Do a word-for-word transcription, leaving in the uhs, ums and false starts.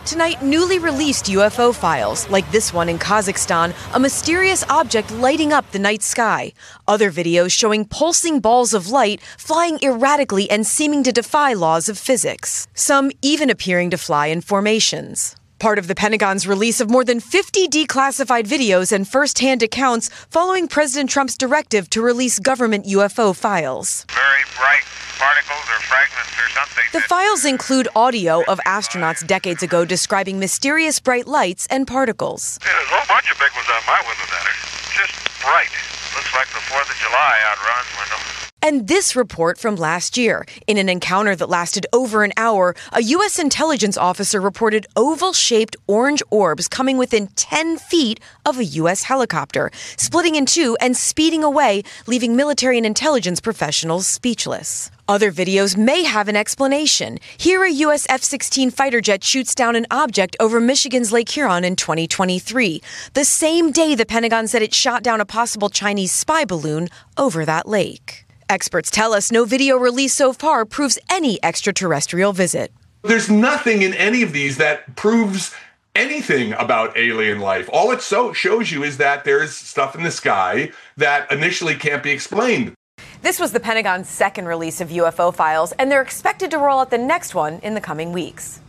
Tonight, newly released U F O files, like this one in Kazakhstan, a mysterious object lighting up the night sky. Other videos showing pulsing balls of light flying erratically and seeming to defy laws of physics. Some even appearing to fly in formations. Part of the Pentagon's release of more than fifty declassified videos and first-hand accounts following President Trump's directive to release government U F O files. Very bright particles or fragments or something. The files include audio of astronauts decades ago describing mysterious bright lights and particles. Yeah, there's a whole bunch of big ones on my window that are just bright. Looks like the fourth of July out Ron's window. And this report from last year. In an encounter that lasted over an hour, a U S intelligence officer reported oval-shaped orange orbs coming within ten feet of a U S helicopter, splitting in two and speeding away, leaving military and intelligence professionals speechless. Other videos may have an explanation. Here, a U S F sixteen fighter jet shoots down an object over Michigan's Lake Huron in twenty twenty-three, the same day the Pentagon said it shot down a possible Chinese spy balloon over that lake. Experts tell us no video released so far proves any extraterrestrial visit. There's nothing in any of these that proves anything about alien life. All it so shows you is that there's stuff in the sky that initially can't be explained. This was the Pentagon's second release of U F O files, and they're expected to roll out the next one in the coming weeks.